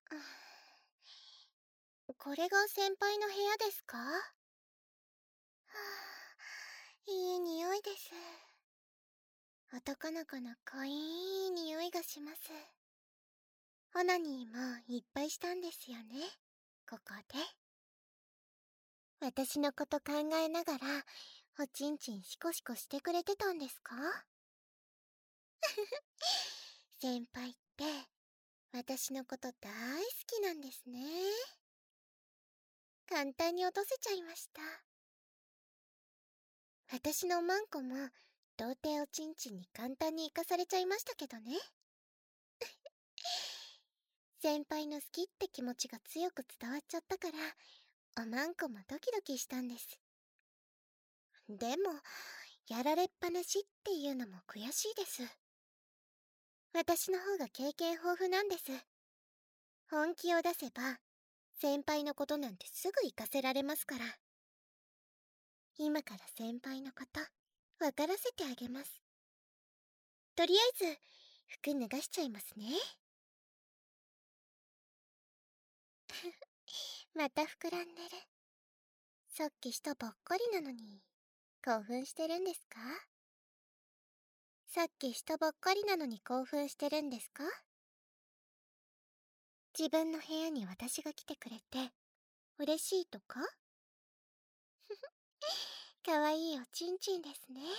これが先輩の部屋ですか？いい匂いです。男の子の濃い匂いがします。オナニーもいっぱいしたんですよね、ここで。私のこと考えながら、おちんちんシコシコしてくれてたんですか？先輩って、私のこと大好きなんですね。簡単に落とせちゃいました。私のマンコも、童貞おちんちんに簡単に生かされちゃいましたけどね。先輩の好きって気持ちが強く伝わっちゃったから、おまんこもドキドキしたんです。でも、やられっぱなしっていうのも悔しいです。私の方が経験豊富なんです。本気を出せば、先輩のことなんてすぐ活かせられますから。今から先輩のこと、わからせてあげます。とりあえず、服脱がしちゃいますね。また膨らんでる。さっきしたばっかりなのに、興奮してるんですか？さっきしたばっかりなのに興奮してるんですか？自分の部屋に私が来てくれて、嬉しいとか？かわいいおちんちんですね。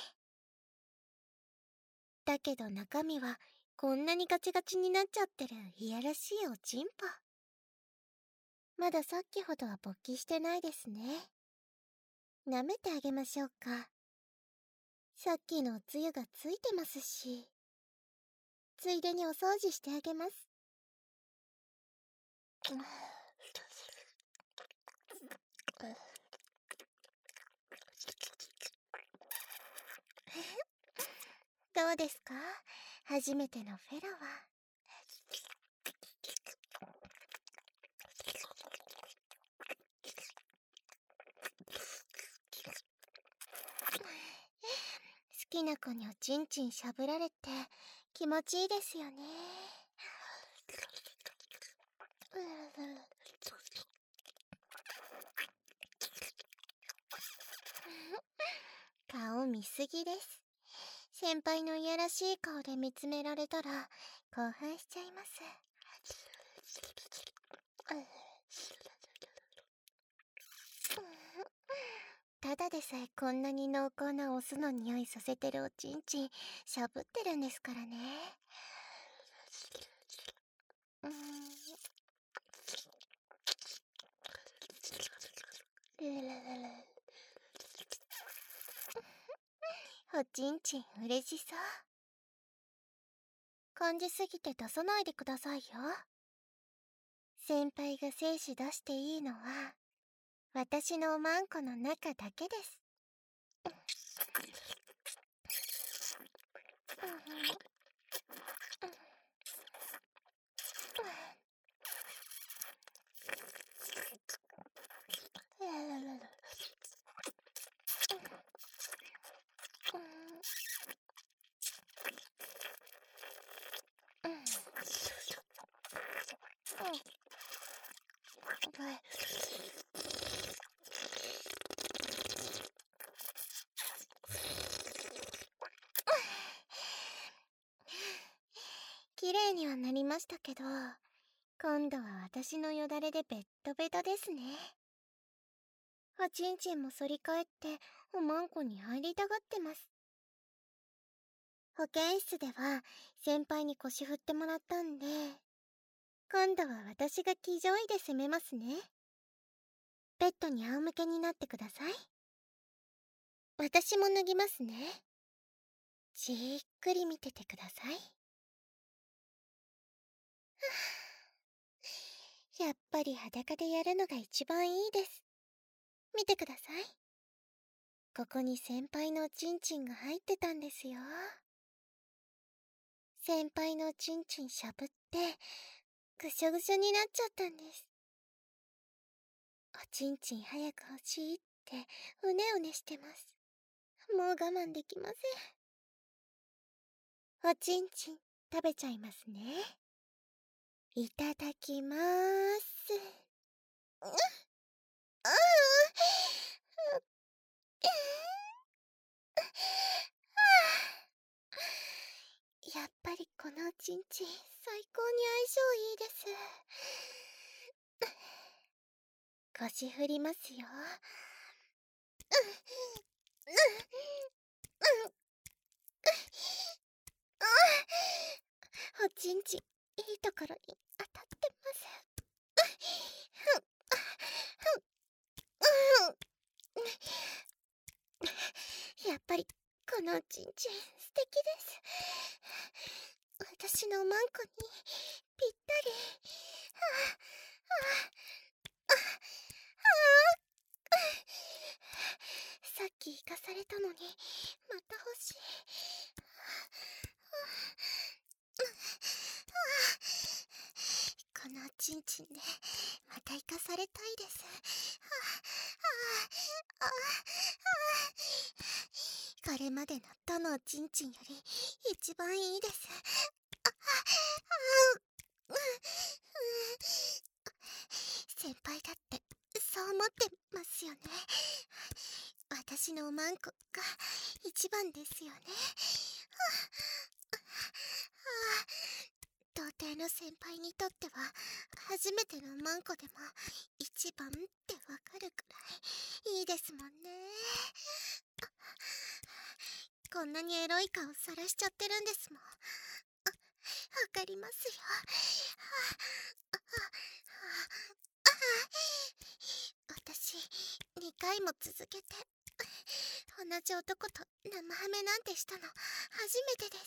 だけど中身は、こんなにガチガチになっちゃってるいやらしいおちんぽ。まださっきほどは勃起してないですね。舐めてあげましょうか。さっきのおつゆがついてますし。ついでにお掃除してあげます。どうですか？初めてのフェロは。好きな子におちんちんしゃぶられて気持ちいいですよね。顔見すぎです。先輩のいやらしい顔で見つめられたら興奮しちゃいます。ただでさえこんなに濃厚なオスの匂いさせてるおちんちんしゃぶってるんですからね。おちんちん嬉しそう。感じすぎて出さないでくださいよ。先輩が精子出していいのは私のおまんこの中だけです。綺麗にはなりましたけど、今度は私のよだれでベッドベトですね。おちんちんも反り返っておまんこに入りたがってます。保健室では先輩に腰振ってもらったんで、今度は私が騎乗位で攻めますね。ベッドに仰向けになってください。私も脱ぎますね。じっくり見ててください。やっぱり裸でやるのが一番いいです。見てください。ここに先輩のおちんちんが入ってたんですよ。先輩のおちんちんしゃぶって、ぐしょぐしょになっちゃったんです。おちんちん早く欲しいってうねうねしてます。もう我慢できません。おちんちん食べちゃいますね。 いただきまーす。やっぱりこのおちんちん最高に相性いいです。腰振りますよ。おちんちんいいところに当たってます。やっぱりこのおちんちん素敵です。私のマンコにぴったり。さっき行かされたのにまた欲しい。このおちんちんでまた行かされたいです。これまでのどのおちんちんより一番いいです。先輩だってそう思ってますよね。私のマンコが一番ですよね。童貞の先輩にとっては初めてのマンコでも一番ってわかるくらいいいですもんね。こんなにエロい顔さらしちゃってるんですもん。わかりますよ。私2回も続けて同じ男と生ハメなんてしたの初めてです。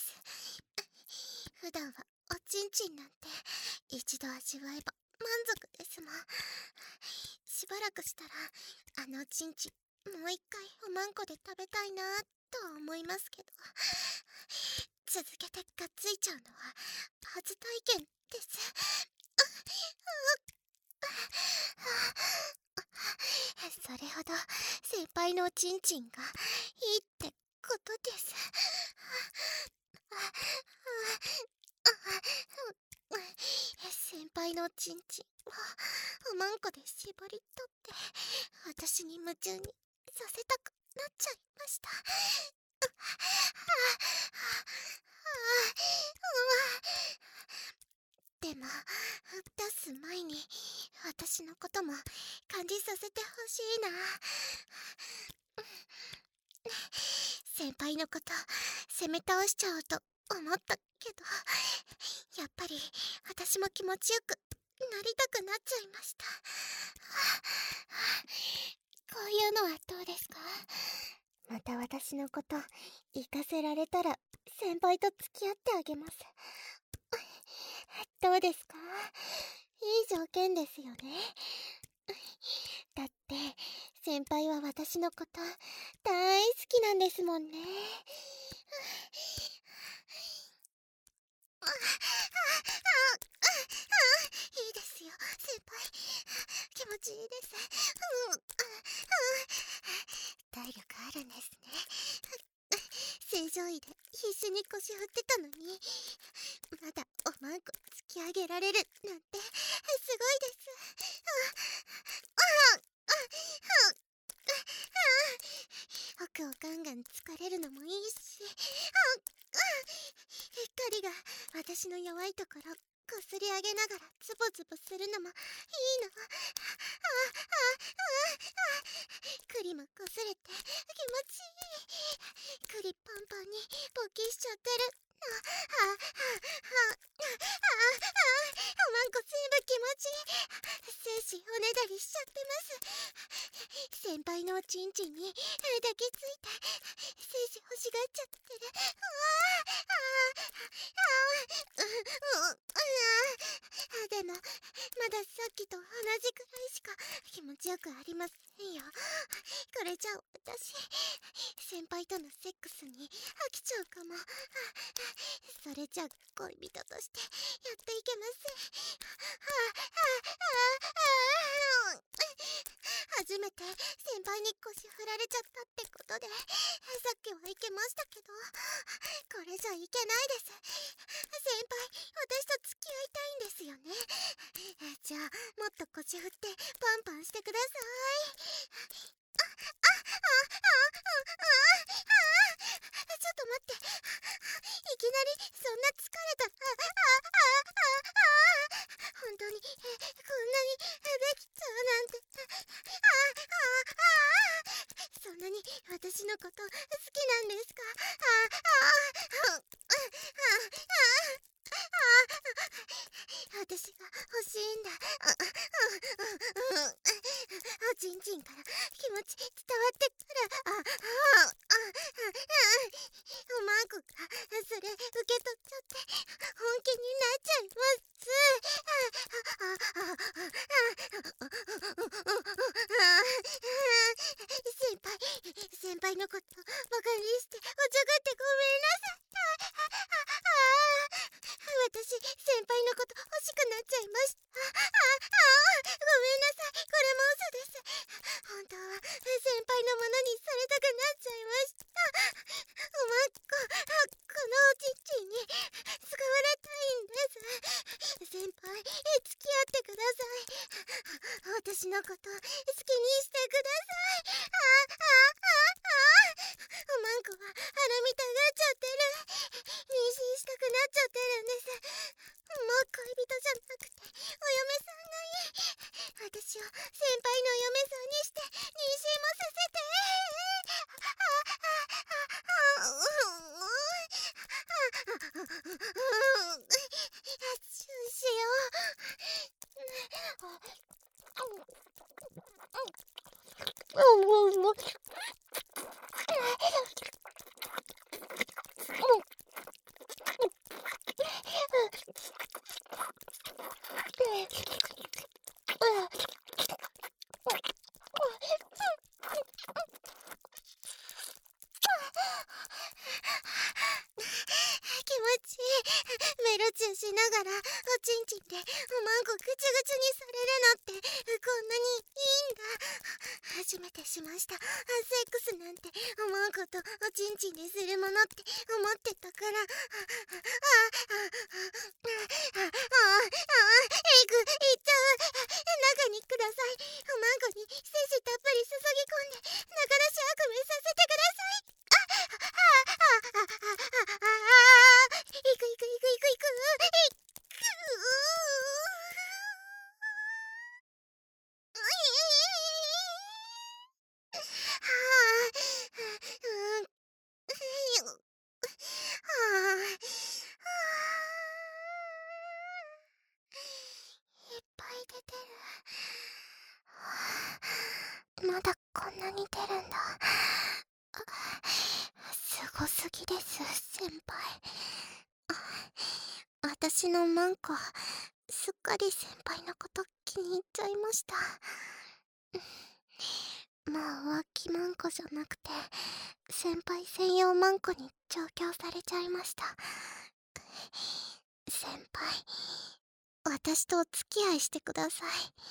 普段はおちんちんなんて一度味わえば満足ですもん。しばらくしたらあのおちんちんもう一回おまんこで食べたいなとは思いますけど、続けてがっついちゃうのは初体験です。それほど先輩のおちんちんがいいってことです。先輩のおちんちんをおまんこで絞り取って私に夢中にさせたくなっちゃいました。でも出す前に私のことも感じさせてほしいな。先輩のこと攻め倒しちゃおうと思ったけど、やっぱり私も気持ちよくなりたくなっちゃいました。こういうのはどうですか？また私のこと行かせられたら先輩と付き合ってあげます。どうですか？いい条件ですよね。だって先輩は私のこと大好きなんですもんね。いいですよ先輩、気持ちいいです。体力あるんですね。正常位で必死に腰振ってたのにまだおまんこ突き上げられるなんてすごいです。奥をガンガン疲れるのもいいし、光が私の弱いところこすり上げながらズボズボするのもいいの。栗もこすれて気持ちいい。栗パンパンに勃起しちゃってる。おまんこ全部気持ちいい。精子おねだりしちゃってます。先輩のおちんちんに抱きついて精子欲しがっちゃってる。でもまださっきと同じくらいしか気持ちよくありませんよ。これじゃ私先輩とのセックスに飽きちゃうかも。それじゃ恋人としてやっていけません。初めて先輩に腰振られちゃったってことでさっきはいけましたけど、これじゃいけないです。先輩、私と付き合いたいんですよね。 じゃあもっと腰振ってパンパンしてください。ちょっと待って。いきなりそんな疲れた。本当にこんなにできちゃうなんて。そんなに私のこと好きなんですか？私が欲しいんだ。おちんちんから気持ち伝わってくる。おまんこがそれ受け取っちゃって本気になっちゃいます。先輩のことバカにしておちょくってごめんなさい。私先輩のこと欲しくなっちゃいました。ごめんなさい、これも嘘です。本当は先輩のものにされたくなっちゃいました。おまんこ、このおちんちんに使われたいんです。先輩、付き合ってください。私のこと好きにしてください。おまんこは腹見たがっちゃってる。妊娠したくなっちゃってるんです。もう恋人じゃなくてお嫁さんがいい。私を先輩のお嫁さんにして妊娠もさせて。チューしよ気持ちいい。メロチューしながらおちんちんでおまんこぐちぐちにされるのってこんなにいいんだ。初めてしました。セックスなんておまんことおちんちんでするものって思ってたから。エグいっちゃう。中にください。おまんこに精子たっぷり注ぎ込んでながらし悪夢させてください。いくいくいくいくいく。いっぱい出てる。まだこんなに出るんだ。すごすぎです、先輩。私のマンコ、すっかり先輩のこと気に入っちゃいました。もう浮気マンコじゃなくて、先輩専用マンコに調教されちゃいました。先輩、私とお付き合いしてくださ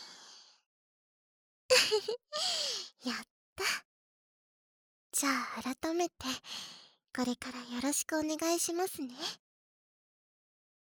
い。やった。じゃあ改めて、これからよろしくお願いしますね。